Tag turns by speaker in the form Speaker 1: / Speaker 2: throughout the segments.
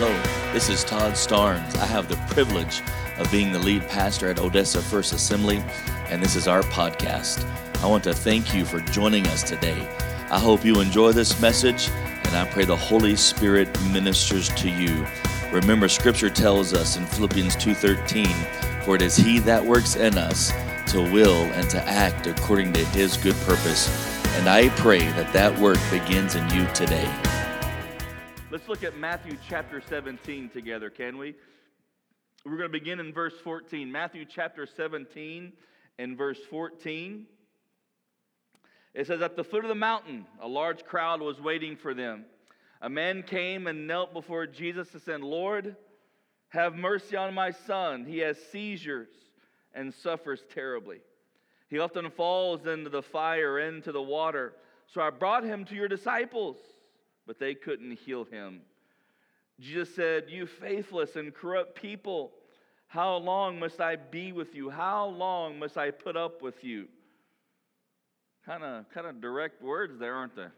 Speaker 1: Hello, this is Todd Starnes. I have the privilege of being the lead pastor at Odessa First Assembly, and this is our podcast. I want to thank you for joining us today. I hope you enjoy this message, and I pray the Holy Spirit ministers to you. Remember, Scripture tells us in Philippians 2:13, "For it is He that works in us to will and to act according to His good purpose." And I pray that that work begins in you today.
Speaker 2: Let's look at Matthew chapter 17 together, can we? We're going to begin in verse 14. Matthew chapter 17 and verse 14. It says, "At the foot of the mountain, a large crowd was waiting for them. A man came and knelt before Jesus and said, 'Lord, have mercy on my son. He has seizures and suffers terribly. He often falls into the fire, into the water. So I brought him to your disciples, but they couldn't heal him.' Jesus said, 'You faithless and corrupt people, how long must I be with you? How long must I put up with you?'" Kind of direct words there, aren't they?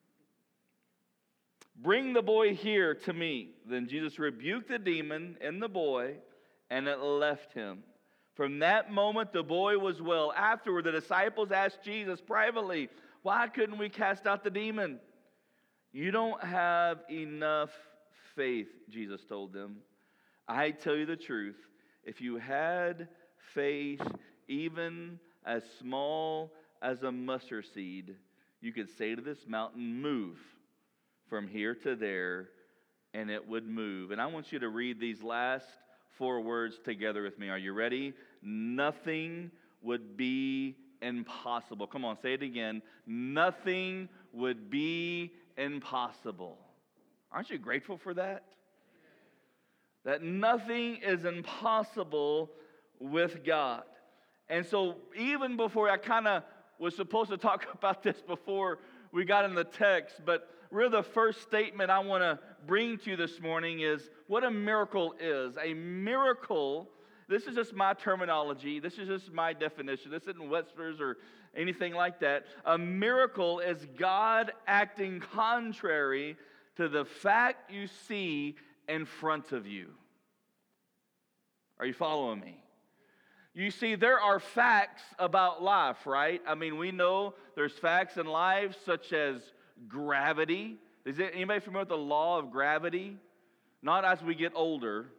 Speaker 2: "Bring the boy here to me." Then Jesus rebuked the demon in the boy, and it left him. From that moment, the boy was well. Afterward, the disciples asked Jesus privately, "Why couldn't we cast out the demon?" "You don't have enough faith," Jesus told them. "I tell you the truth, if you had faith even as small as a mustard seed, you could say to this mountain, 'Move from here to there,' and it would move." And I want you to read these last four words together with me. Are you ready? Nothing would be impossible. Come on, say it again. Nothing would be impossible. Aren't you grateful for that? That nothing is impossible with God. And so even before, I kind of was supposed to talk about this before we got in the text, but really the first statement I want to bring to you this morning is what a miracle is. A miracle, this is just my terminology, this is just my definition, this isn't Webster's or anything like that. A miracle is God acting contrary to the fact you see in front of you. Are you following me? You see, there are facts about life, right? I mean, we know there's facts in life such as gravity. Is anybody familiar with the law of gravity? Not as we get older.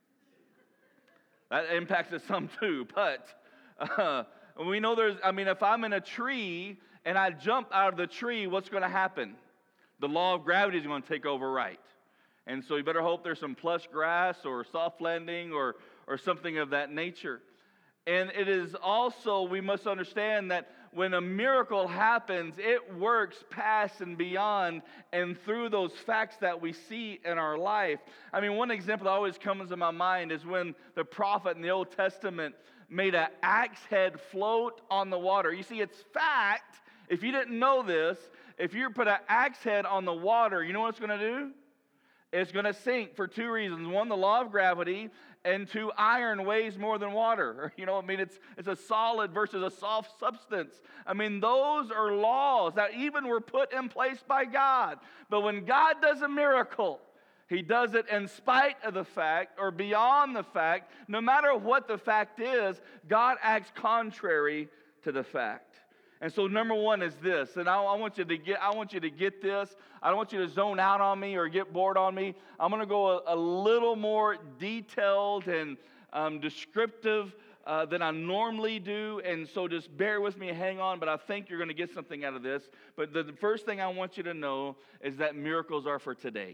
Speaker 2: That impacts us some too, but we know if I'm in a tree and I jump out of the tree, what's going to happen? The law of gravity is going to take over, right? And so you better hope there's some plush grass or soft landing or something of that nature. And it is also, we must understand that when a miracle happens, it works past and beyond and through those facts that we see in our life. I mean, one example that always comes to my mind is when the prophet in the Old Testament made an axe head float on the water. You see, it's fact. If you didn't know this, if you put an axe head on the water, you know what it's going to do? It's going to sink for two reasons. One, the law of gravity, and two, iron weighs more than water. It's a solid versus a soft substance. Those are laws that even were put in place by God. But when God does a miracle, He does it in spite of the fact or beyond the fact. No matter what the fact is, God acts contrary to the fact. And so number one is this, and I want you to get this. I don't want you to zone out on me or get bored on me. I'm going to go a little more detailed and descriptive than I normally do, and so just bear with me, hang on, but I think you're going to get something out of this. But the first thing I want you to know is that miracles are for today.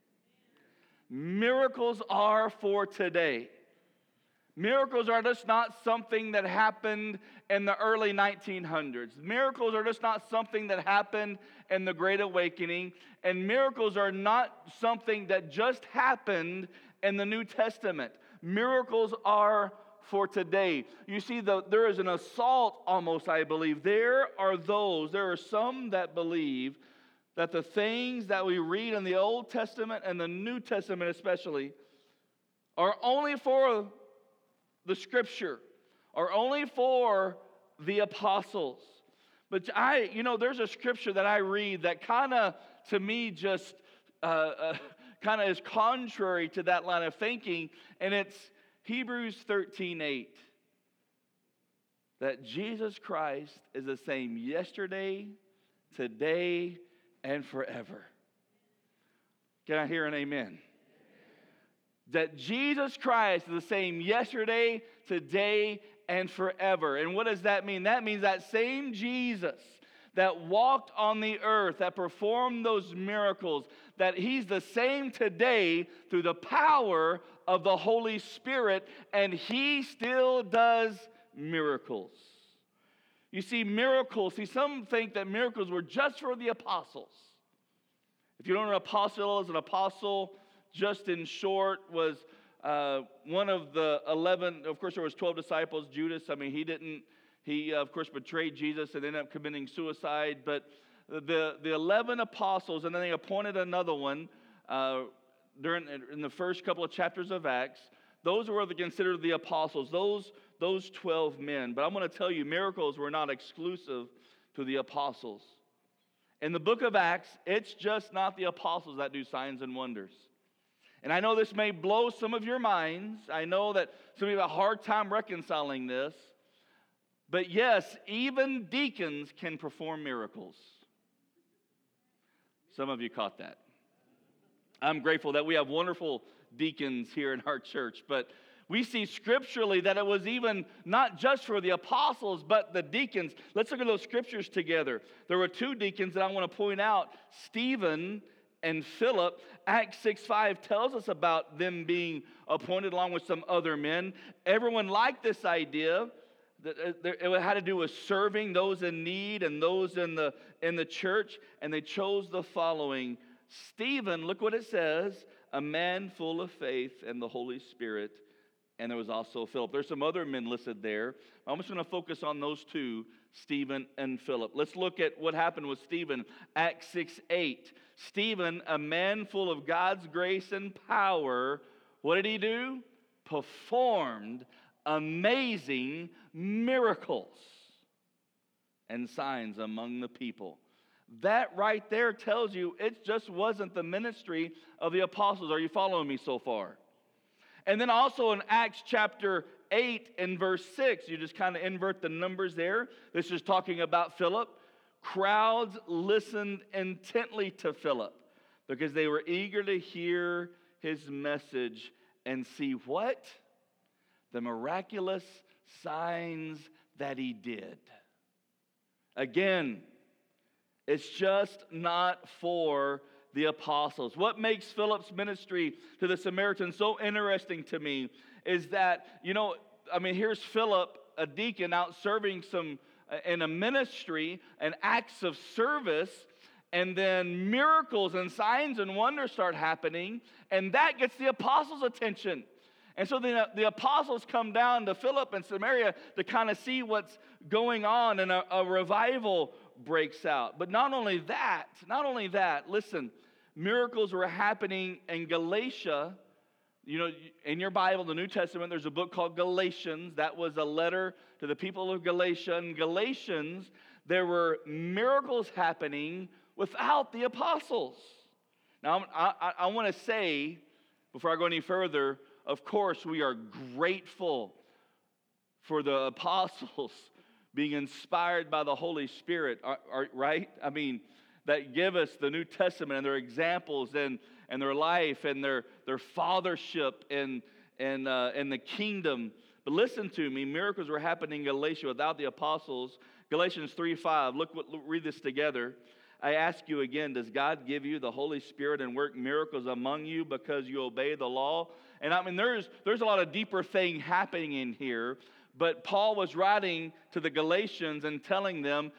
Speaker 2: Miracles are for today. Miracles are just not something that happened in the early 1900s. Miracles are just not something that happened in the Great Awakening. And miracles are not something that just happened in the New Testament. Miracles are for today. You see, there is an assault almost, I believe. There are some that believe that the things that we read in the Old Testament and the New Testament especially are only for the Scripture, are only for the apostles. But there's a scripture that I read that kind of, to me, just kind of is contrary to that line of thinking, and it's Hebrews 13:8. That Jesus Christ is the same yesterday, today, and forever. Can I hear an amen? That Jesus Christ is the same yesterday, today, and forever. And what does that mean? That means that same Jesus that walked on the earth, that performed those miracles, that he's the same today through the power of the Holy Spirit, and he still does miracles. You see, some think that miracles were just for the apostles. If you don't know what an apostle is, an apostle, just in short, was one of the 11. Of course, there was 12 disciples. Judas, he of course betrayed Jesus and ended up committing suicide. But the 11 apostles, and then they appointed another one in the first couple of chapters of Acts. Those were considered the apostles, those 12 men. But I'm going to tell you, miracles were not exclusive to the apostles. In the book of Acts, it's just not the apostles that do signs and wonders. And I know this may blow some of your minds. I know that some of you have a hard time reconciling this. But yes, even deacons can perform miracles. Some of you caught that. I'm grateful that we have wonderful deacons here in our church. But we see scripturally that it was even not just for the apostles, but the deacons. Let's look at those scriptures together. There were two deacons that I want to point out, Stephen and Philip. Acts 6:5 tells us about them being appointed along with some other men. Everyone liked this idea. It had to do with serving those in need and those in the church, and they chose the following. Stephen, look what it says, a man full of faith and the Holy Spirit. And there was also Philip. There's some other men listed there. I'm just going to focus on those two, Stephen and Philip. Let's look at what happened with Stephen. Acts 6:8. Stephen, a man full of God's grace and power, what did he do? Performed amazing miracles and signs among the people. That right there tells you it just wasn't the ministry of the apostles. Are you following me so far? And then also in Acts chapter 8 and verse 6, you just kind of invert the numbers there. This is talking about Philip. Crowds listened intently to Philip because they were eager to hear his message and see what? The miraculous signs that he did. Again, it's just not for the apostles. What makes Philip's ministry to the Samaritans so interesting to me is that, here's Philip, a deacon, out serving in a ministry and acts of service, and then miracles and signs and wonders start happening, and that gets the apostles' attention. And so the apostles come down to Philip and Samaria to kind of see what's going on, and a revival breaks out. But not only that, listen, miracles were happening in Galatia. In your Bible, the New Testament, there's a book called Galatians. That was a letter to the people of Galatia. In Galatians, there were miracles happening without the apostles. Now, I want to say, before I go any further, of course, we are grateful for the apostles being inspired by the Holy Spirit, right? That give us the New Testament and their examples and their life and their fathership in the kingdom. But listen to me, miracles were happening in Galatia without the apostles. Galatians 3:5, read this together. I ask you again, does God give you the Holy Spirit and work miracles among you because you obey the law? And there's a lot of deeper thing happening in here. But Paul was writing to the Galatians and telling them,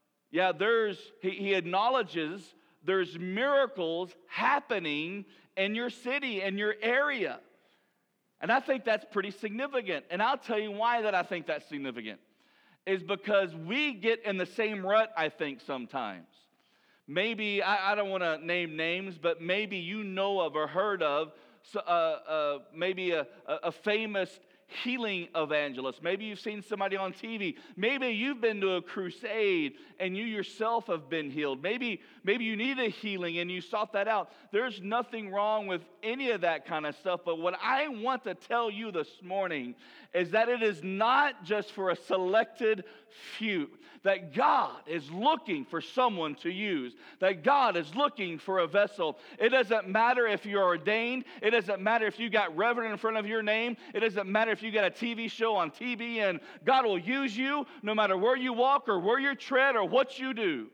Speaker 2: he acknowledges there's miracles happening in your city, in your area. And I think that's pretty significant. And I'll tell you why that I think that's significant. Is because we get in the same rut, I think, sometimes. Maybe, I don't want to name names, but maybe you know of or heard of maybe a famous healing evangelist. Maybe you've seen somebody on TV. Maybe you've been to a crusade and you yourself have been healed. Maybe you need a healing and you sought that out. There's nothing wrong with any of that kind of stuff. But what I want to tell you this morning is that it is not just for a selected few. That God is looking for someone to use. That God is looking for a vessel. It doesn't matter if you're ordained. It doesn't matter if you got Reverend in front of your name. It doesn't matter if you got a TV show on TBN. God will use you no matter where you walk or where you tread or what you do.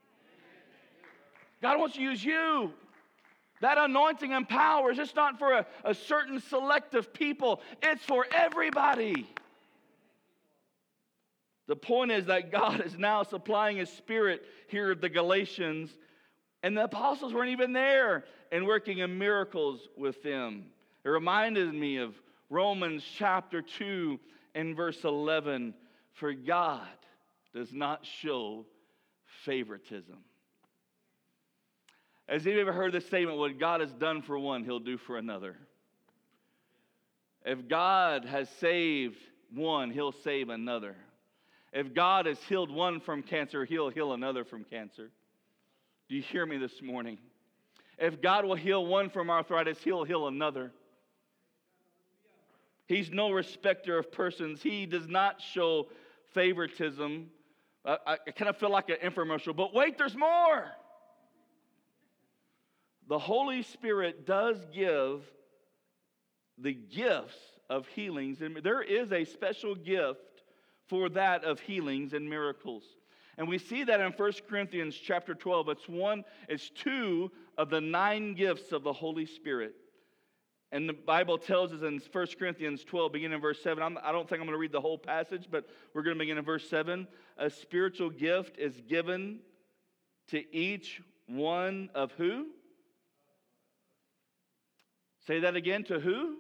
Speaker 2: God wants to use you. That anointing and power is just not for a certain selective people. It's for everybody. The point is that God is now supplying His Spirit here at the Galatians, and the apostles weren't even there and working in miracles with them. It reminded me of Romans chapter 2 and verse 11. For God does not show favoritism. Has anyone ever heard this statement? What God has done for one, He'll do for another. If God has saved one, He'll save another. If God has healed one from cancer, He'll heal another from cancer. Do you hear me this morning? If God will heal one from arthritis, He'll heal another. He's no respecter of persons. He does not show favoritism. I kind of feel like an infomercial, but wait, there's more. The Holy Spirit does give the gifts of healings, and there is a special gift for that of healings and miracles. And we see that in 1 Corinthians chapter 12. It's 2 of the 9 gifts of the Holy Spirit. And the Bible tells us in 1 Corinthians 12, beginning in verse 7, I don't think I'm going to read the whole passage, but we're going to begin in verse 7. A spiritual gift is given to each one of who? Say that again, to who?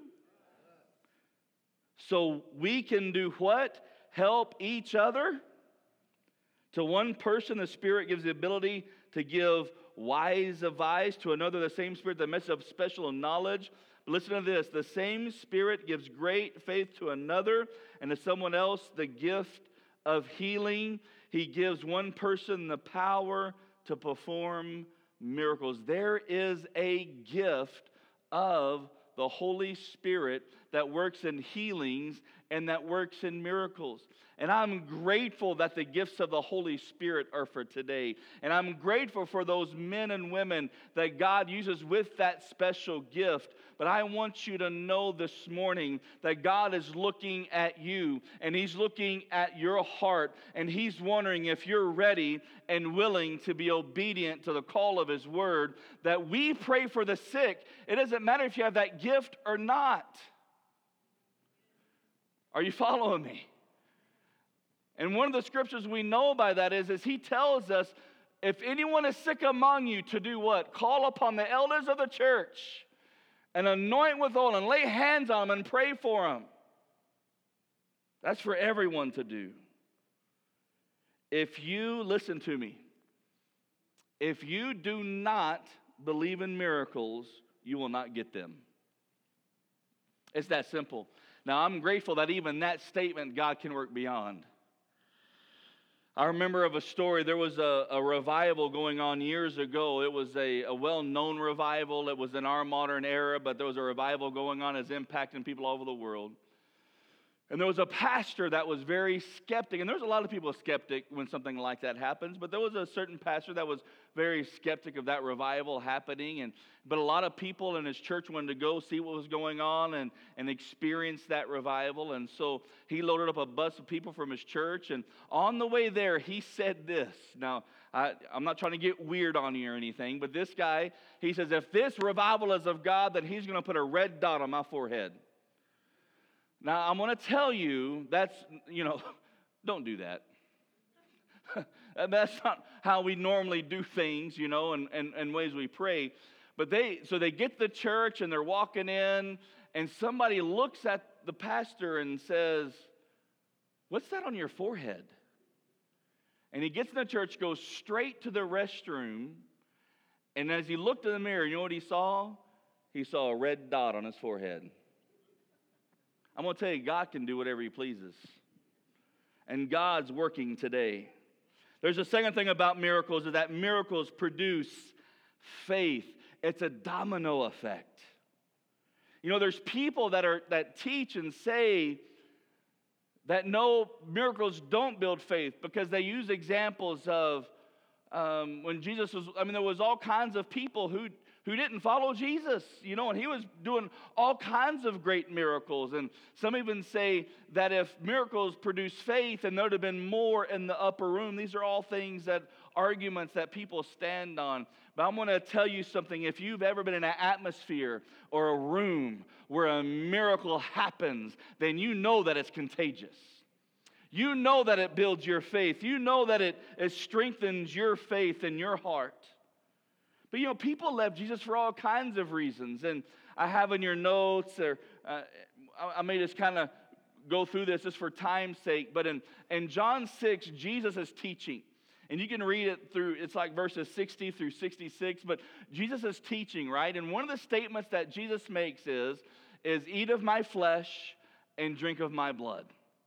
Speaker 2: So we can do what? Help each other. To one person, the Spirit gives the ability to give wise advice. To another, the same Spirit, the message of special knowledge. But listen to this. The same Spirit gives great faith to another, and to someone else, the gift of healing. He gives one person the power to perform miracles. There is a gift of the Holy Spirit that works in healings and that works in miracles. And I'm grateful that the gifts of the Holy Spirit are for today. And I'm grateful for those men and women that God uses with that special gift. But I want you to know this morning that God is looking at you, and He's looking at your heart, and He's wondering if you're ready and willing to be obedient to the call of His word, that we pray for the sick. It doesn't matter if you have that gift or not. Are you following me? And one of the scriptures we know by that is He tells us, if anyone is sick among you, to do what? Call upon the elders of the church and anoint with oil and lay hands on them and pray for them. That's for everyone to do. If you, listen to me, if you do not believe in miracles, you will not get them. It's that simple. Now, I'm grateful that even that statement God can work beyond. I remember of a story, there was a revival going on years ago. It was a well-known revival. It was in our modern era, but there was a revival going on that's impacting people all over the world. And there was a pastor that was very skeptic, and there's a lot of people skeptic when something like that happens, but there was a certain pastor that was very skeptic of that revival happening, but a lot of people in his church wanted to go see what was going on and experience that revival, and so he loaded up a bus of people from his church, and on the way there, he said this. Now, I'm not trying to get weird on you or anything, but this guy, he says, if this revival is of God, then He's going to put a red dot on my forehead. Now, I'm going to tell you, don't do that. That's not how we normally do things, and ways we pray. But they get to the church and they're walking in, and somebody looks at the pastor and says, "What's that on your forehead?" And he gets in the church, goes straight to the restroom, and as he looked in the mirror, you know what he saw? He saw a red dot on his forehead. I'm going to tell you, God can do whatever He pleases. And God's working today. There's a second thing about miracles, is that miracles produce faith. It's a domino effect. You know, there's people that teach and say that no, miracles don't build faith, because they use examples of when Jesus was, there was all kinds of people who didn't follow Jesus, and He was doing all kinds of great miracles. And some even say that if miracles produce faith, and there'd have been more in the upper room. These are all arguments that people stand on. But I'm going to tell you something. If you've ever been in an atmosphere or a room where a miracle happens, then you know that it's contagious. You know that it builds your faith. You know that it strengthens your faith in your heart. But people left Jesus for all kinds of reasons. And I have in your notes, or I may just kind of go through this just for time's sake. But in John 6, Jesus is teaching. And you can read it through, it's like verses 60 through 66. But Jesus is teaching, right? And one of the statements that Jesus makes is eat of my flesh and drink of my blood.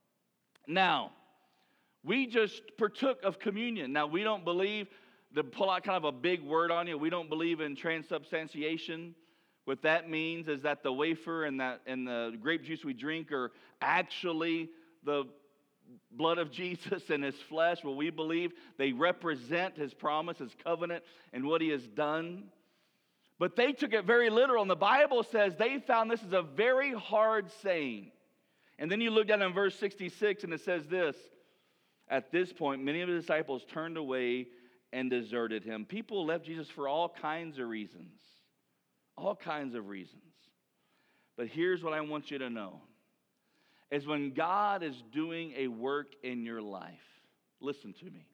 Speaker 2: Now, we just partook of communion. Now, we don't believe, to pull out kind of a big word on you, we don't believe in transubstantiation. What that means is that the wafer and the grape juice we drink are actually the blood of Jesus and His flesh. Well, we believe they represent His promise, His covenant, and what He has done. But they took it very literal, and the Bible says they found this is a very hard saying. And then you look down in verse 66, and it says this: at this point, many of His disciples turned away and deserted Him. People left Jesus for all kinds of reasons. All kinds of reasons. But here's what I want you to know, is when God is doing a work in your life, listen to me.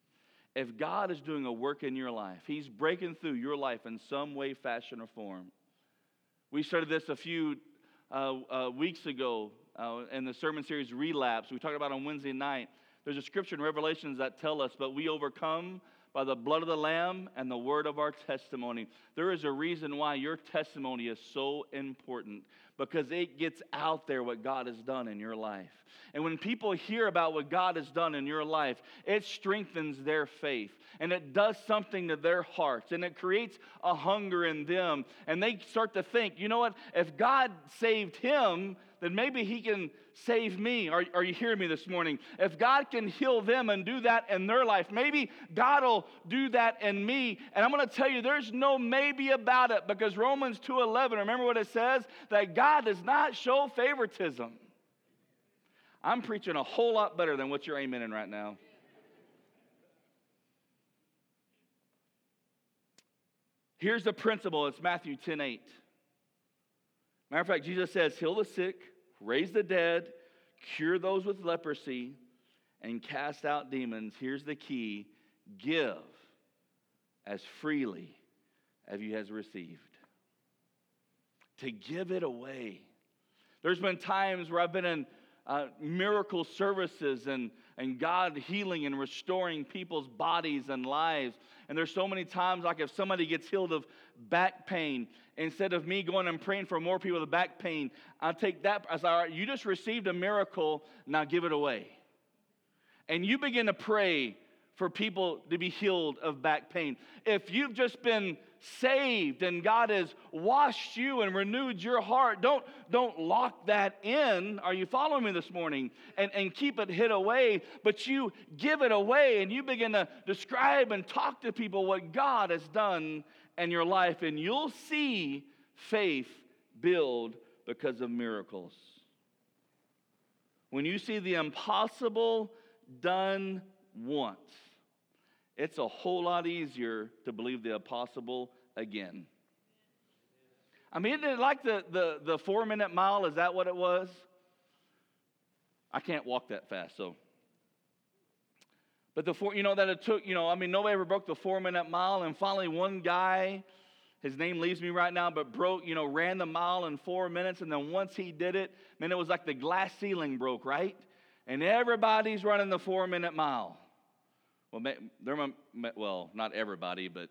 Speaker 2: If God is doing a work in your life, He's breaking through your life in some way, fashion, or form. We started this a few weeks ago in the sermon series Relapse. We talked about on Wednesday night. There's a scripture in Revelations that tell us, but we overcome by the blood of the Lamb and the word of our testimony. There is a reason why your testimony is so important, because it gets out there what God has done in your life. And when people hear about what God has done in your life, it strengthens their faith, and it does something to their hearts, and it creates a hunger in them. And they start to think, you know what, if God saved him, then maybe He can save me. Are you hearing me this morning? If God can heal them and do that in their life, maybe God will do that in me. And I'm going to tell you, there's no maybe about it, because Romans 2:11, remember what it says? That God does not show favoritism. I'm preaching a whole lot better than what you're amening right now. Here's the principle. It's Matthew 10:8. Matter of fact, Jesus says, heal the sick, raise the dead, cure those with leprosy, and cast out demons. Here's the key: give as freely as you has received. To give it away. There's been times where I've been in miracle services and God healing and restoring people's bodies and lives. And there's so many times, like if somebody gets healed of back pain, instead of me going and praying for more people with back pain, I'll take that. I say, all right, you just received a miracle, now give it away. And you begin to pray for people to be healed of back pain. If you've just been saved and God has washed you and renewed your heart, don't lock that in. Are you following me this morning? And keep it hid away, but you give it away, and you begin to describe and talk to people what God has done in your life, and you'll see faith build because of miracles. When you see the impossible done once, it's a whole lot easier to believe the impossible again. I mean, isn't it like the 4-minute mile? Is that what it was? I can't walk that fast, so. But that it took, nobody ever broke the 4-minute mile. And finally one guy, his name leaves me right now, but ran the mile in 4 minutes. And then once he did it, man, it was like the glass ceiling broke, right? And everybody's running the 4-minute mile. Well, not everybody, but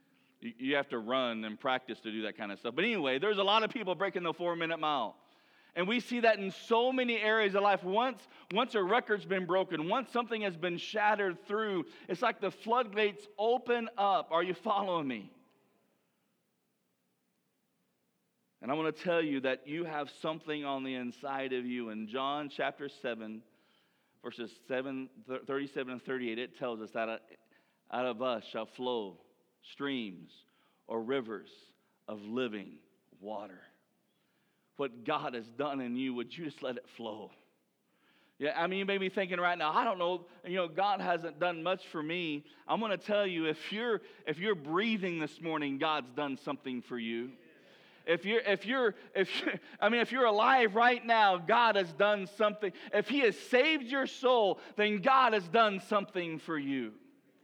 Speaker 2: you have to run and practice to do that kind of stuff. But anyway, there's a lot of people breaking the 4-minute mile. And we see that in so many areas of life. Once a record's been broken, once something has been shattered through, it's like the floodgates open up. Are you following me? And I want to tell you that you have something on the inside of you. In John chapter 7, verses 37 and 38, it tells us that out of us shall flow streams or rivers of living water. What God has done in you, would you just let it flow? Yeah, I mean, you may be thinking right now, I don't know, God hasn't done much for me. I'm going to tell you, if you're breathing this morning, God's done something for you. If you're alive right now, God has done something. If He has saved your soul, then God has done something for you.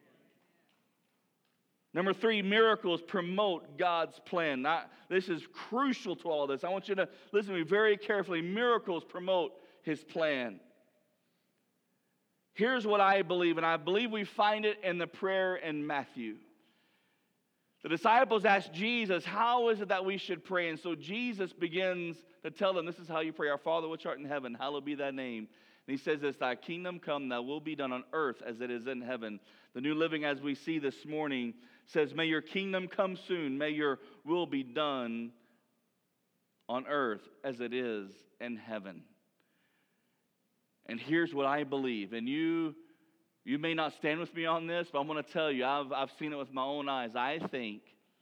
Speaker 2: Number 3, miracles promote God's plan. This is crucial to all this. I want you to listen to me very carefully. Miracles promote His plan. Here's what I believe, and I believe we find it in the prayer in Matthew. The disciples asked Jesus, how is it that we should pray? And so Jesus begins to tell them, this is how you pray. Our Father which art in heaven, hallowed be thy name. And He says this, thy kingdom come, thy will be done on earth as it is in heaven. The New Living, as we see this morning, says, may your kingdom come soon. May your will be done on earth as it is in heaven. And here's what I believe. And you may not stand with me on this, but I'm going to tell you, I've seen it with my own eyes. I think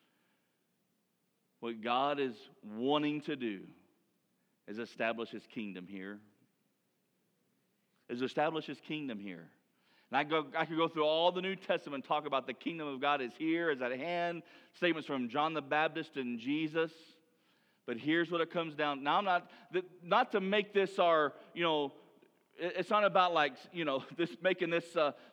Speaker 2: what God is wanting to do is establish His kingdom here. Is establish His kingdom here. And I could go through all the New Testament and talk about the kingdom of God is here, is at hand. Statements from John the Baptist and Jesus. But here's what it comes down. Now, not to make this our, it's not about this making this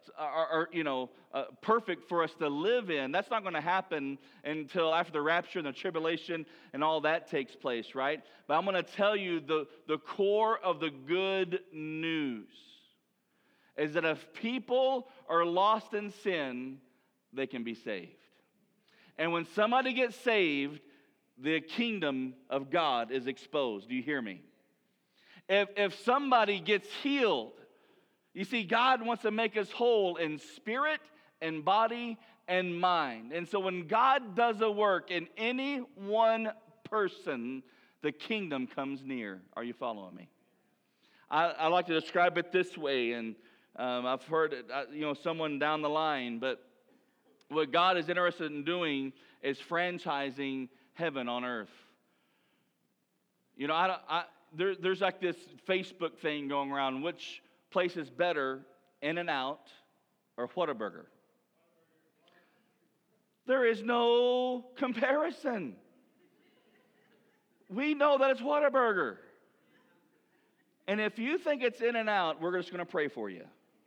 Speaker 2: perfect for us to live in. That's not going to happen until after the rapture and the tribulation and all that takes place, right? But I'm going to tell you the core of the good news is that if people are lost in sin, they can be saved. And when somebody gets saved, the kingdom of God is exposed. Do you hear me? If somebody gets healed, you see, God wants to make us whole in spirit and body and mind. And so when God does a work in any one person, the kingdom comes near. Are you following me? I like to describe it this way, and I've heard it, someone down the line, but what God is interested in doing is franchising heaven on earth. There's like this Facebook thing going around. Which place is better, In-N-Out or Whataburger? There is no comparison. We know that it's Whataburger. And if you think it's In-N-Out, we're just going to pray for you.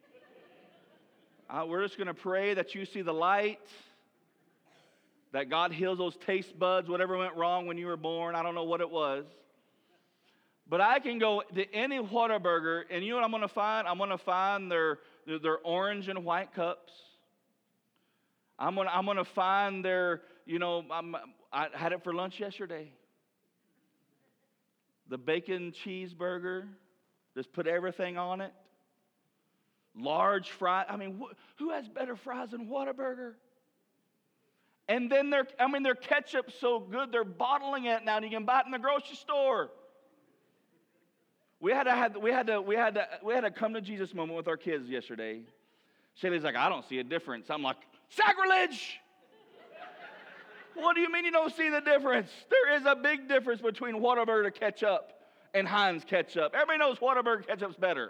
Speaker 2: We're just going to pray that you see the light, that God heals those taste buds, whatever went wrong when you were born. I don't know what it was. But I can go to any Whataburger, and you know what I'm going to find? I'm going to find their orange and white cups. I'm going to find their, I had it for lunch yesterday. The bacon cheeseburger, just put everything on it. Large fries. I mean, who has better fries than Whataburger? And then their ketchup's so good, they're bottling it now, and you can buy it in the grocery store. We had a come to Jesus moment with our kids yesterday. Shaylee's like, I don't see a difference. I'm like, sacrilege! What do you mean you don't see the difference? There is a big difference between Whataburger ketchup and Heinz ketchup. Everybody knows Whataburger ketchup's better.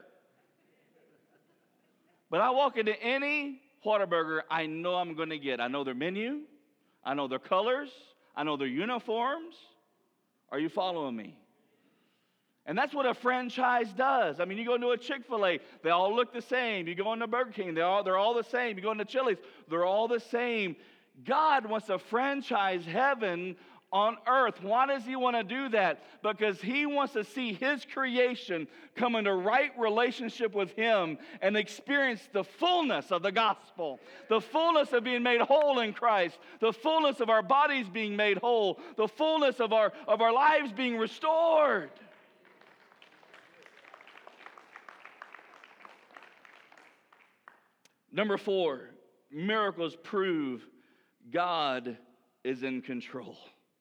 Speaker 2: But I walk into any Whataburger, I know I'm going to get. I know their menu. I know their colors. I know their uniforms. Are you following me? And that's what a franchise does. I mean, you go into a Chick-fil-A, they all look the same. You go into Burger King, they're all the same. You go into Chili's, they're all the same. God wants to franchise heaven on earth. Why does He want to do that? Because He wants to see His creation come into right relationship with Him and experience the fullness of the gospel, the fullness of being made whole in Christ, the fullness of our bodies being made whole, the fullness of our lives being restored. Number 4, miracles prove God is in control.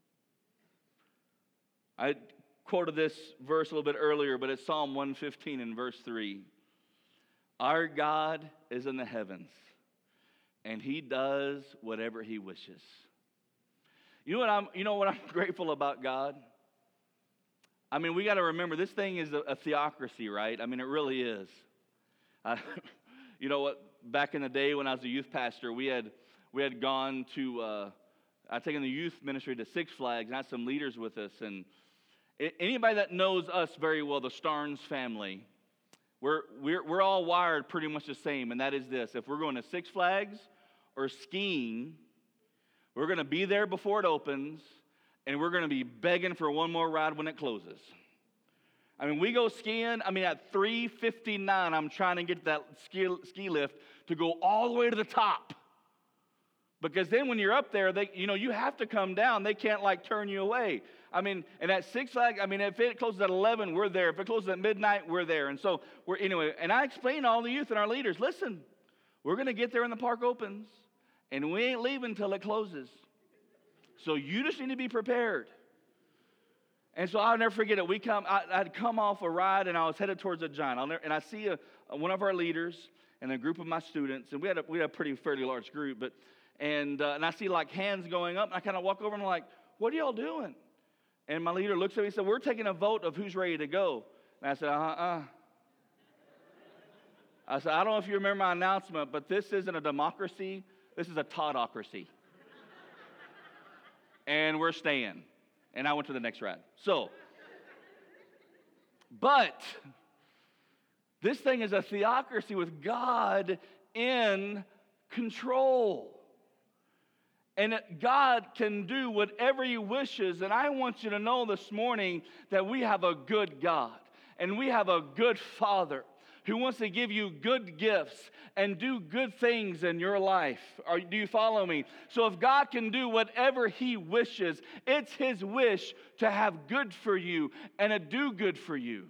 Speaker 2: I quoted this verse a little bit earlier, but it's Psalm 115 and verse 3. Our God is in the heavens, and He does whatever He wishes. You know what I'm grateful about God? I mean, we got to remember, this thing is a theocracy, right? I mean, it really is. You know what? Back in the day when I was a youth pastor, we had gone to, I'd taken the youth ministry to Six Flags, and I had some leaders with us. And anybody that knows us very well, the Starnes family, we're all wired pretty much the same, and that is this. If we're going to Six Flags or skiing, we're going to be there before it opens, and we're going to be begging for one more ride when it closes. I mean, we go skiing. I mean, at 3:59, I'm trying to get that ski lift to go all the way to the top. Because then when you're up there, you have to come down. They can't, turn you away. I mean, and at Six Flags, I mean, if it closes at 11, we're there. If it closes at midnight, we're there. And so, and I explain to all the youth and our leaders, listen, we're going to get there when the park opens, and we ain't leaving until it closes. So you just need to be prepared. And so I'll never forget it. I'd come off a ride, and I was headed towards a giant. And I see one of our leaders and a group of my students, and we had a fairly large group, and I see hands going up, and I kind of walk over and I'm like, what are y'all doing? And my leader looks at me and said, we're taking a vote of who's ready to go. And I said, I said, I don't know if you remember my announcement, but this isn't a democracy. This is a tautocracy. And we're staying. And I went to the next ride. But this thing is a theocracy with God in control. And God can do whatever He wishes. And I want you to know this morning that we have a good God. And we have a good Father who wants to give you good gifts and do good things in your life. Do you follow me? So if God can do whatever He wishes, it's His wish to have good for you and to do good for you.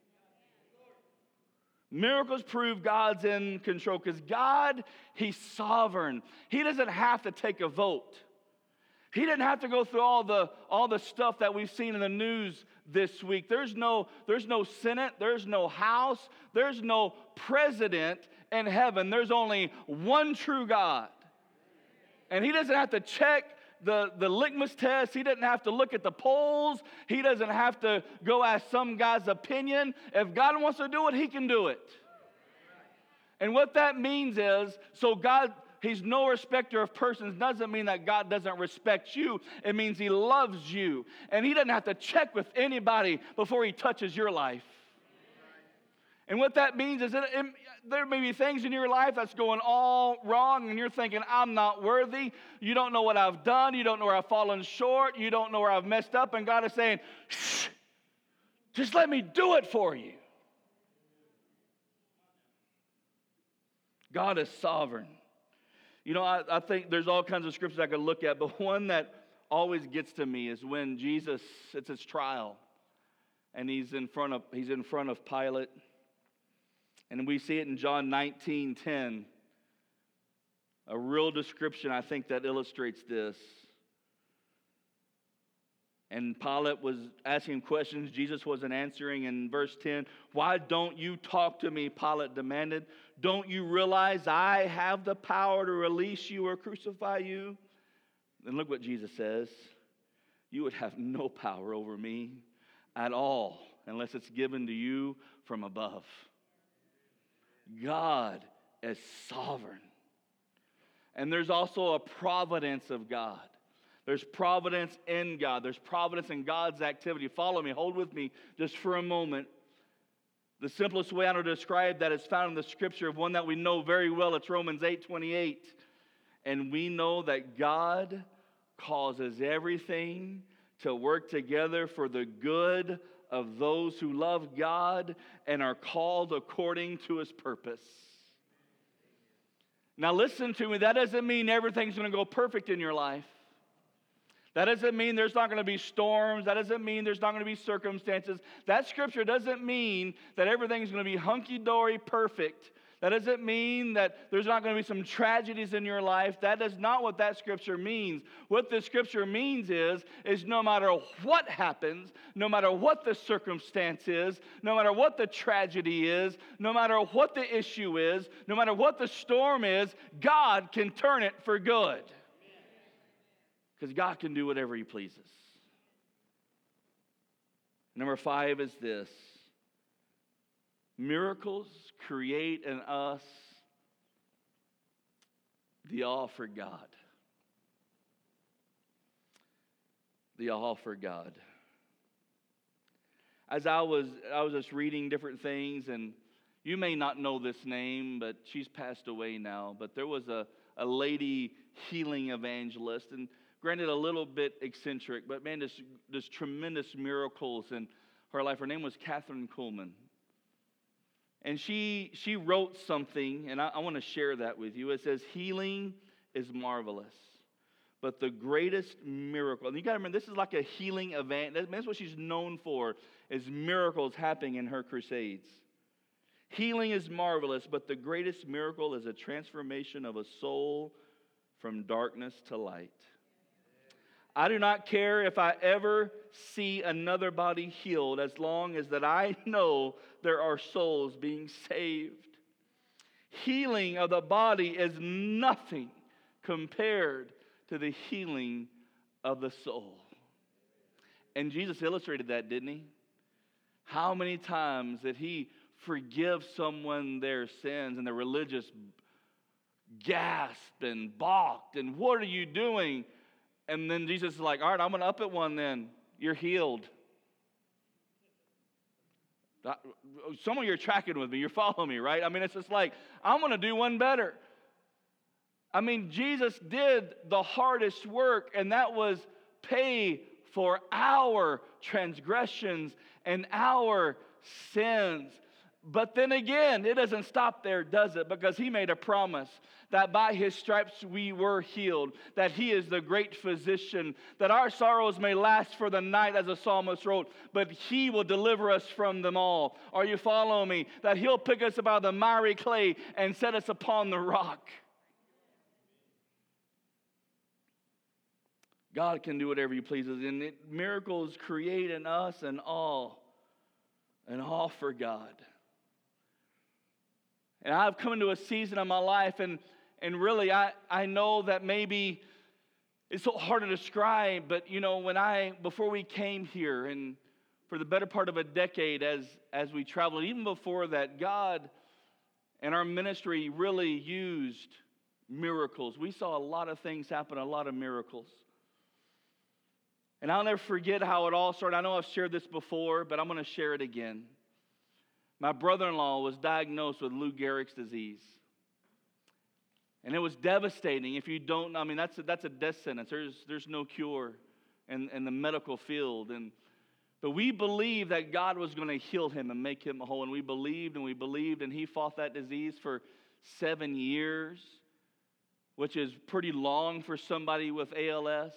Speaker 2: Miracles prove God's in control because God, He's sovereign. He doesn't have to take a vote. He didn't have to go through all the stuff that we've seen in the news this week. There's no Senate, there's no House, there's no president in heaven. There's only one true God. And He doesn't have to check the litmus test. He doesn't have to look at the polls. He doesn't have to go ask some guy's opinion. If God wants to do it, He can do it. And what that means is, so God, He's no respecter of persons, doesn't mean that God doesn't respect you. It means He loves you. And He doesn't have to check with anybody before He touches your life. And what that means is that there may be things in your life that's going all wrong, and you're thinking, I'm not worthy. You don't know what I've done. You don't know where I've fallen short. You don't know where I've messed up. And God is saying, shh, just let me do it for you. God is sovereign. You know, I think there's all kinds of scriptures I could look at, but one that always gets to me is when Jesus, it's His trial, and he's in front of Pilate. And we see it in John 19:10, a real description, I think, that illustrates this. And Pilate was asking questions. Jesus wasn't answering. In verse 10, why don't you talk to me, Pilate demanded. Don't you realize I have the power to release you or crucify you? And look what Jesus says. You would have no power over me at all unless it's given to you from above. God is sovereign. And there's also a providence of God. There's providence in God. There's providence in God's activity. Follow me. Hold with me just for a moment. The simplest way I know to describe that is found in the scripture of one that we know very well. It's Romans 8:28. And we know that God causes everything to work together for the good of those who love God and are called according to His purpose. Now listen to me, that doesn't mean everything's going to go perfect in your life. That doesn't mean there's not going to be storms. That doesn't mean there's not going to be circumstances. That scripture doesn't mean that everything's going to be hunky-dory perfect. That doesn't mean that there's not going to be some tragedies in your life. That is not what that scripture means. What the scripture means is no matter what happens, no matter what the circumstance is, no matter what the tragedy is, no matter what the issue is, no matter what the storm is, God can turn it for good. Because God can do whatever He pleases. Number 5 is this. Miracles create in us the awe for God. The awe for God. As I was just reading different things, and you may not know this name, but she's passed away now. But there was a lady healing evangelist, and granted a little bit eccentric, but man, there's tremendous miracles in her life. Her name was Catherine Kuhlman. And she wrote something, and I want to share that with you. It says, healing is marvelous, but the greatest miracle, and you got to remember, this is like a healing event. That's what she's known for, is miracles happening in her crusades. Healing is marvelous, but the greatest miracle is a transformation of a soul from darkness to light. I do not care if I ever see another body healed, as long as that I know there are souls being saved. Healing of the body is nothing compared to the healing of the soul. And Jesus illustrated that, didn't He? How many times did He forgive someone their sins, and the religious gasped and balked, and what are you doing? And then Jesus is like, all right, I'm going to up it one then. You're healed. Some of you are tracking with me. You're following me, right? I mean, it's just like, I'm going to do one better. I mean, Jesus did the hardest work, and that was pay for our transgressions and our sins. But then again, it doesn't stop there, does it? Because He made a promise that by His stripes we were healed, that He is the great physician, that our sorrows may last for the night, as the psalmist wrote, but He will deliver us from them all. Are you following me? That He'll pick us up out of the miry clay and set us upon the rock. God can do whatever He pleases, and miracles create in us an awe for God. And I've come into a season of my life, and really I know that maybe it's so hard to describe, but you know, before we came here, and for the better part of a decade as we traveled, even before that, God and our ministry really used miracles. We saw a lot of things happen, a lot of miracles. And I'll never forget how it all started. I know I've shared this before, but I'm going to share it again. My brother-in-law was diagnosed with Lou Gehrig's disease. And it was devastating. If you don't, I mean, that's a death sentence. There's no cure in the medical field. But we believed that God was going to heal him and make him whole. And we believed, and he fought that disease for 7 years, which is pretty long for somebody with ALS.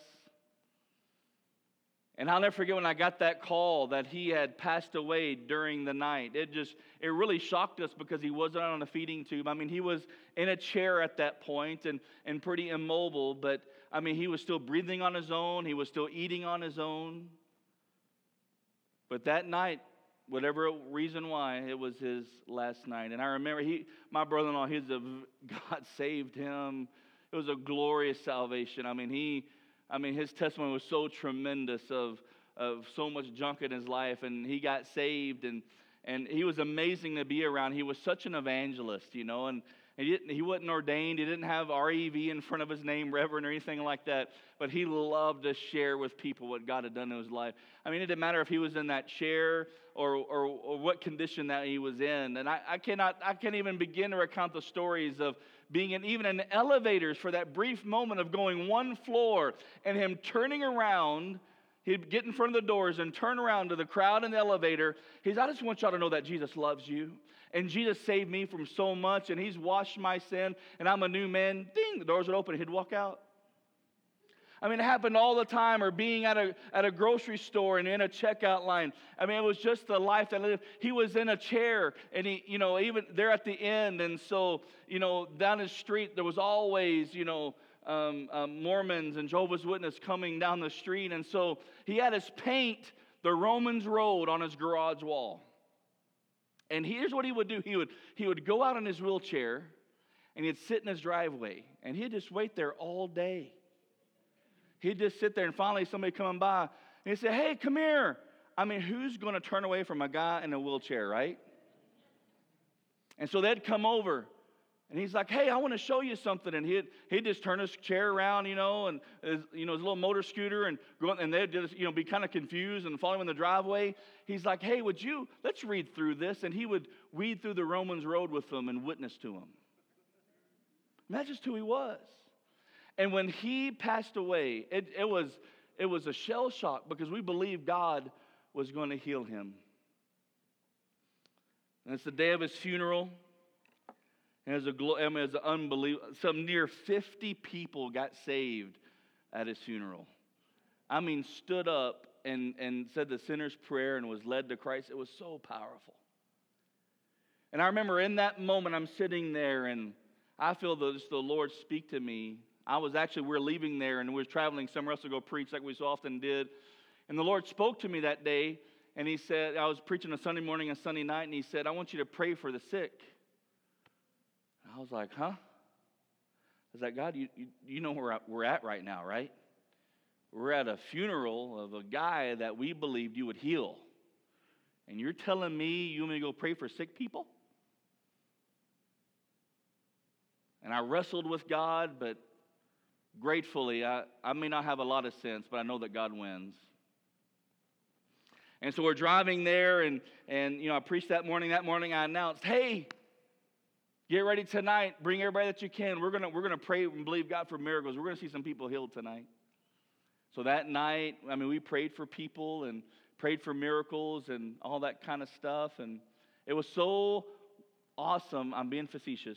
Speaker 2: And I'll never forget when I got that call that he had passed away during the night. It really shocked us because he wasn't on a feeding tube. I mean, he was in a chair at that point and pretty immobile, but I mean, he was still breathing on his own. He was still eating on his own. But that night, whatever reason why, it was his last night. And I remember my brother-in-law, God saved him. It was a glorious salvation. I mean, his testimony was so tremendous of so much junk in his life, and he got saved, and he was amazing to be around. He was such an evangelist, you know, and he wasn't ordained. He didn't have REV in front of his name, Reverend, or anything like that, but he loved to share with people what God had done in his life. I mean, it didn't matter if he was in that chair or what condition that he was in, and I can't even begin to recount the stories of being even in elevators for that brief moment of going one floor and him turning around. He'd get in front of the doors and turn around to the crowd in the elevator. I just want y'all to know that Jesus loves you. And Jesus saved me from so much, and He's washed my sin, and I'm a new man. Ding, the doors would open, and he'd walk out. I mean, it happened all the time, or being at a grocery store and in a checkout line. I mean, it was just the life that I lived. He was in a chair, and he, even there at the end, and so, down his street, there was always, Mormons and Jehovah's Witnesses coming down the street, and so he had us paint the Romans Road on his garage wall. And here's what he would do. He would go out in his wheelchair, and he'd sit in his driveway, and he'd just wait there all day. He'd just sit there, and finally somebody coming by, and he'd say, "Hey, come here." I mean, who's going to turn away from a guy in a wheelchair, right? And so they'd come over, and he's like, "Hey, I want to show you something." And he'd just turn his chair around, and his little motor scooter, and go, and they'd just, be kind of confused and follow him in the driveway. He's like, "Hey, let's read through this." And he would read through the Romans Road with them and witness to them. And that's just who he was. And when he passed away, it was a shell shock, because we believed God was going to heal him. And it's the day of his funeral. And it was unbelievable. Some near 50 people got saved at his funeral. I mean, stood up and said the sinner's prayer and was led to Christ. It was so powerful. And I remember in that moment, I'm sitting there, and I feel the Lord speak to me. We're leaving there, and we were traveling somewhere else to go preach like we so often did. And the Lord spoke to me that day, and he said, I was preaching a Sunday morning and Sunday night, and he said, "I want you to pray for the sick." And I was like, "Huh?" I was like, "God, you know where we're at right now, right? We're at a funeral of a guy that we believed you would heal. And you're telling me you want me to go pray for sick people?" And I wrestled with God, but gratefully, I may not have a lot of sense, but I know that God wins. And so we're driving there, and I preached that morning. That morning I announced, "Hey, get ready tonight. Bring everybody that you can. We're gonna pray and believe God for miracles. We're gonna see some people healed tonight." So that night, we prayed for people and prayed for miracles and all that kind of stuff. And it was so awesome. I'm being facetious.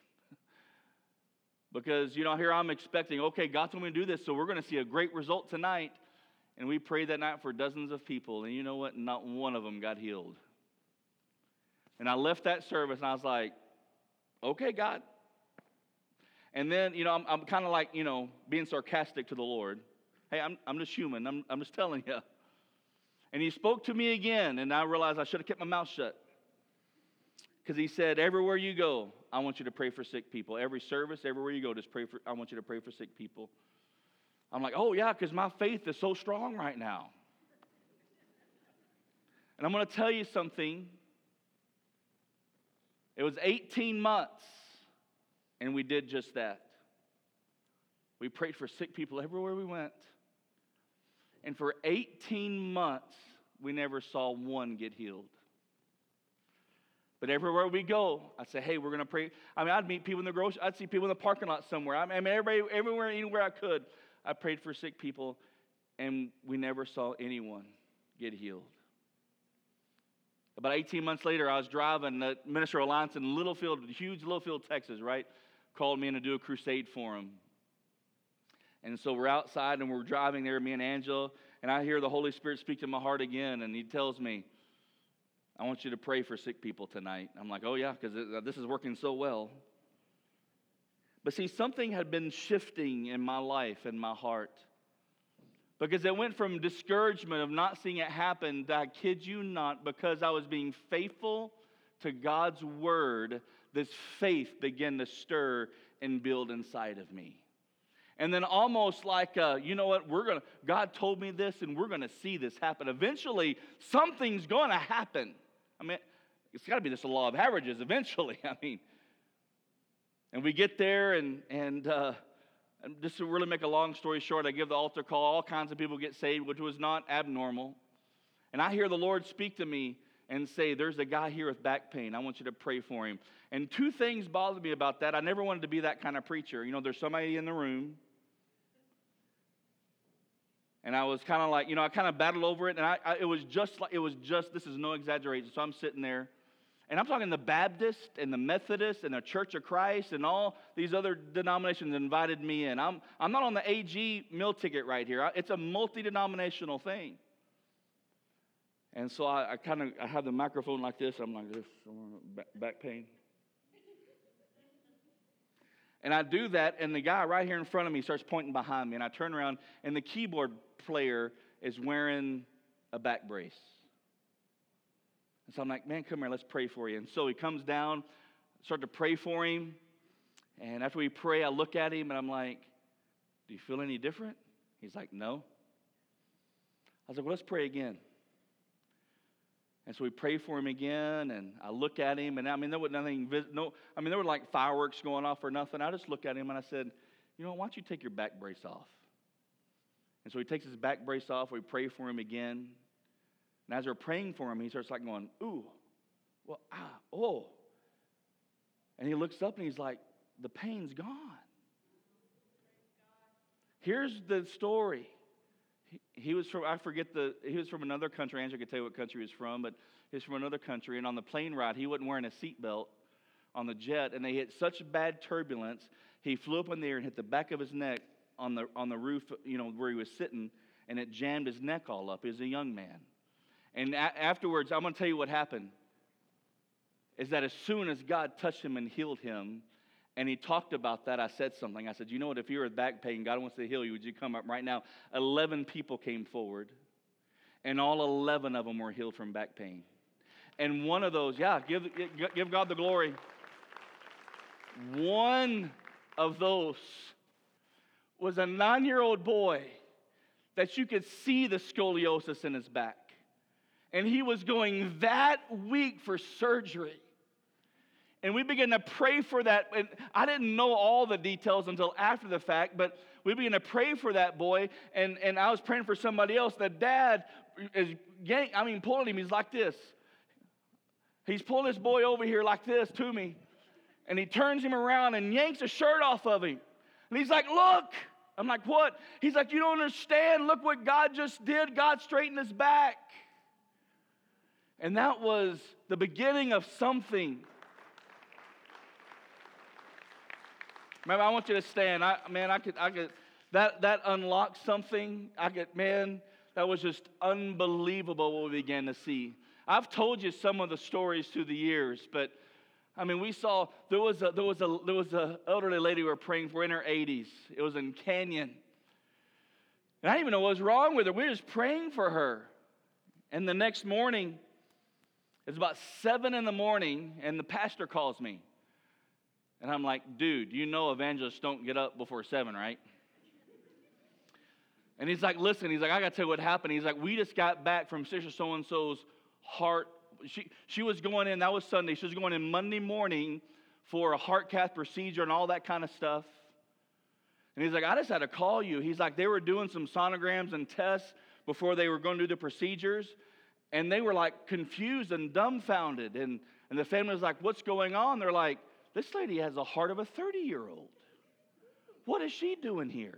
Speaker 2: Because, here I'm expecting, okay, God's going to do this, so we're going to see a great result tonight. And we prayed that night for dozens of people. And you know what? Not one of them got healed. And I left that service, and I was like, "Okay, God." And then, I'm kind of like, being sarcastic to the Lord. Hey, I'm just human. I'm just telling you. And he spoke to me again, and I realized I should have kept my mouth shut. Because he said, "Everywhere you go, I want you to pray for sick people. Every service, everywhere you go, I want you to pray for sick people." I'm like, "Oh, yeah, because my faith is so strong right now." And I'm going to tell you something. It was 18 months, and we did just that. We prayed for sick people everywhere we went. And for 18 months, we never saw one get healed. But everywhere we go, I'd say, "Hey, we're going to pray." I'd meet people in the grocery. I'd see people in the parking lot somewhere. Everybody, everywhere, anywhere I could, I prayed for sick people, and we never saw anyone get healed. About 18 months later, I was driving. The Minister of Alliance in huge Littlefield, Texas, right, called me in to do a crusade for him. And so we're outside, and we're driving there, me and Angela, and I hear the Holy Spirit speak to my heart again, and he tells me, "I want you to pray for sick people tonight." I'm like, "Oh, yeah, because this is working so well." But see, something had been shifting in my life and my heart. Because it went from discouragement of not seeing it happen to, I kid you not, because I was being faithful to God's word, this faith began to stir and build inside of me. And then almost like, you know what, God told me this, and we're going to see this happen. Eventually, something's going to happen. It's got to be just a law of averages eventually. And we get there, and just to really make a long story short, I give the altar call. All kinds of people get saved, which was not abnormal. And I hear the Lord speak to me and say, "There's a guy here with back pain. I want you to pray for him." And two things bothered me about that. I never wanted to be that kind of preacher. There's somebody in the room. And I was kind of like, I kind of battled over it. And it was just, this is no exaggeration. So I'm sitting there. And I'm talking the Baptist and the Methodist and the Church of Christ and all these other denominations invited me in. I'm not on the AG meal ticket right here. It's a multi-denominational thing. And so I have the microphone like this. I'm like this, back pain. And I do that, and the guy right here in front of me starts pointing behind me. And I turn around, and the keyboard player is wearing a back brace. And so I'm like, man, come here, let's pray for you. And so he comes down, start to pray for him. And after we pray, I look at him, and I'm like, do you feel any different? He's like, no. I was like, well, let's pray again. And so we pray for him again, and I look at him, and I mean, there was nothing, there were like fireworks going off or nothing. I just looked at him, and I said, you know, why don't you take your back brace off? And so he takes his back brace off. We pray for him again. And as we're praying for him, he starts like going, ooh, well, oh. And he looks up and he's like, the pain's gone. Here's the story. He was from, he was from another country. Angela could tell you what country he was from, but he was from another country. And on the plane ride, he wasn't wearing a seatbelt on the jet. And they hit such bad turbulence, he flew up in the air and hit the back of his neck on the roof, where he was sitting, and it jammed his neck all up. He was a young man. And afterwards, I'm going to tell you what happened, is that as soon as God touched him and healed him, and he talked about that, I said something. I said, you know what, if you're with back pain, God wants to heal you, would you come up right now? 11 people came forward, and all 11 of them were healed from back pain. And one of those, give God the glory. One of those was a 9-year-old boy that you could see the scoliosis in his back. And he was going that week for surgery. And we began to pray for that. And I didn't know all the details until after the fact, but we began to pray for that boy. And I was praying for somebody else. The dad is pulling him. He's like this. He's pulling this boy over here like this to me. And he turns him around and yanks a shirt off of him. And he's like, look. I'm like, what? He's like, you don't understand. Look what God just did. God straightened his back. And that was the beginning of something. Remember, I want you to stand. That unlocked something. That was just unbelievable what we began to see. I've told you some of the stories through the years, but we saw there was a elderly lady we were praying for in her 80s. It was in Canyon. And I didn't even know what was wrong with her. We were just praying for her. And the next morning, it's about 7 in the morning, and the pastor calls me. And I'm like, dude, you know evangelists don't get up before 7, right? And he's like, listen, I got to tell you what happened. He's like, we just got back from Sister So-and-so's heart. She was going in, that was Sunday. She was going in Monday morning for a heart cath procedure and all that kind of stuff. And he's like, I just had to call you. He's like, they were doing some sonograms and tests before they were going to do the procedures. And they were like confused and dumbfounded. And the family was like, what's going on? They're like, this lady has the heart of a 30-year-old. What is she doing here?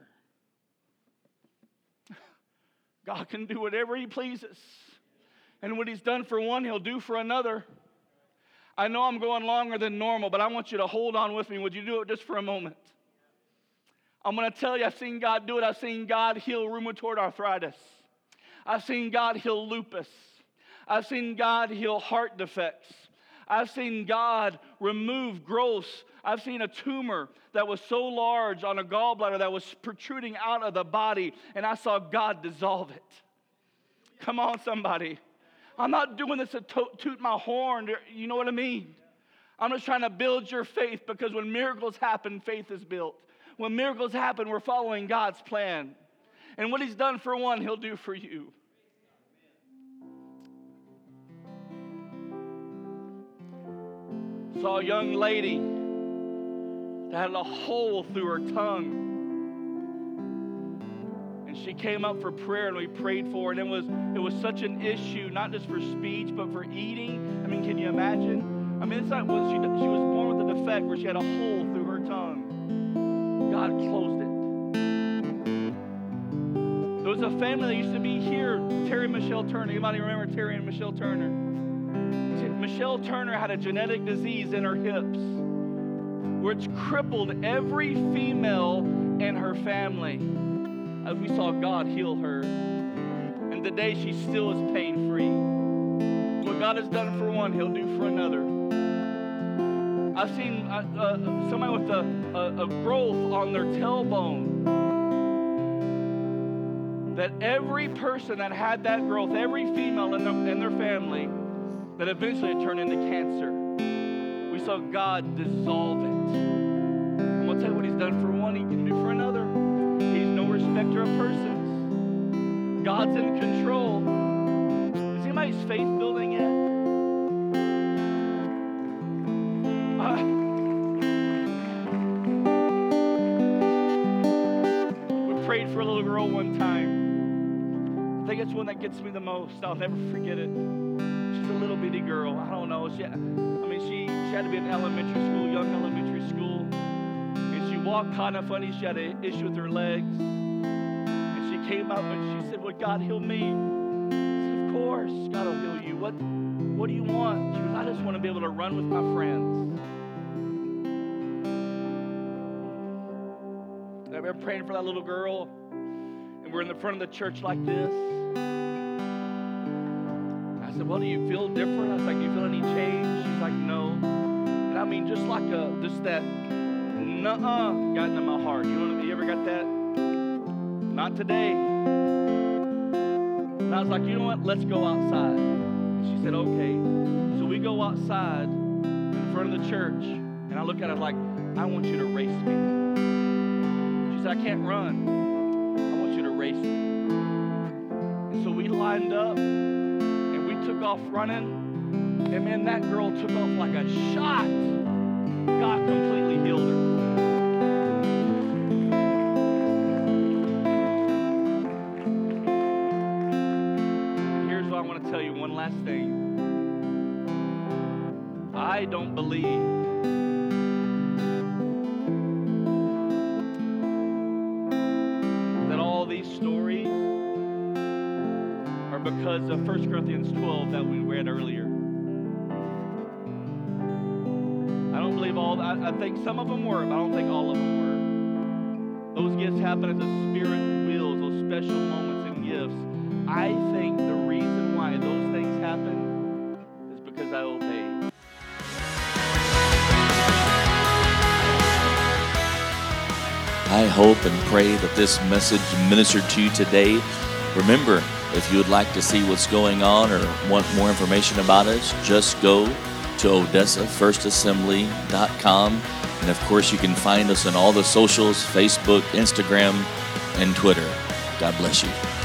Speaker 2: God can do whatever he pleases. And what he's done for one, he'll do for another. I know I'm going longer than normal, but I want you to hold on with me. Would you do it just for a moment? I'm going to tell you, I've seen God do it. I've seen God heal rheumatoid arthritis. I've seen God heal lupus. I've seen God heal heart defects. I've seen God remove growths. I've seen a tumor that was so large on a gallbladder that was protruding out of the body, and I saw God dissolve it. Come on, somebody. I'm not doing this to toot my horn. You know what I mean? I'm just trying to build your faith, because when miracles happen, faith is built. When miracles happen, we're following God's plan. And what he's done for one, he'll do for you. Saw a young lady that had a hole through her tongue. And she came up for prayer, and we prayed for her. And it was such an issue, not just for speech, but for eating. Can you imagine? It's like she was born with a defect where she had a hole through her tongue. God closed it. There was a family that used to be here, Terry and Michelle Turner. Anybody remember Terry and Michelle Turner? Michelle Turner had a genetic disease in her hips where it's crippled every female in her family. As we saw God heal her. And today she still is pain-free. What God has done for one, He'll do for another. I've seen somebody with a growth on their tailbone. That every person that had that growth, every female in their family, that eventually it turned into cancer. We saw God dissolve it. I'm going to tell you what He's done for one, He can do for another. He's no respecter of persons. God's in control. Is anybody's faith building yet? We prayed for a little girl one time. I think it's one that gets me the most. I'll never forget it. She's a little bitty girl. I don't know. She had to be in elementary school, young elementary school. And she walked kind of funny. She had an issue with her legs. And she came up and she said, "Would God heal me?" I said, "Of course, God will heal you. What do you want?" She goes, "I just want to be able to run with my friends." And I've been praying for that little girl. And we're in the front of the church like this. I said, "Well, do you feel different?" I was like, "Do you feel any change?" She's like, "No." And I mean, just that nuh-uh got into my heart. You know what I mean? You ever got that? Not today. And I was like, "You know what? Let's go outside." And she said, "Okay." So we go outside in front of the church. And I look at her like, "I want you to race me." She said, "I can't run. I want you to race me." And so we lined up. Took off running, and man, that girl took off like a shot. God completely healed her. And here's what I want to tell you, one last thing. I don't believe that all these stories because of 1 Corinthians 12 that we read earlier. I don't believe all that. I think some of them were, but I don't think all of them were. Those gifts happen as the Spirit wills, those special moments and gifts. I think the reason why those things happen is because I obeyed.
Speaker 1: I hope and pray that this message ministered to you today. Remember, if you would like to see what's going on or want more information about us, just go to OdessaFirstAssembly.com. And of course, you can find us on all the socials, Facebook, Instagram, and Twitter. God bless you.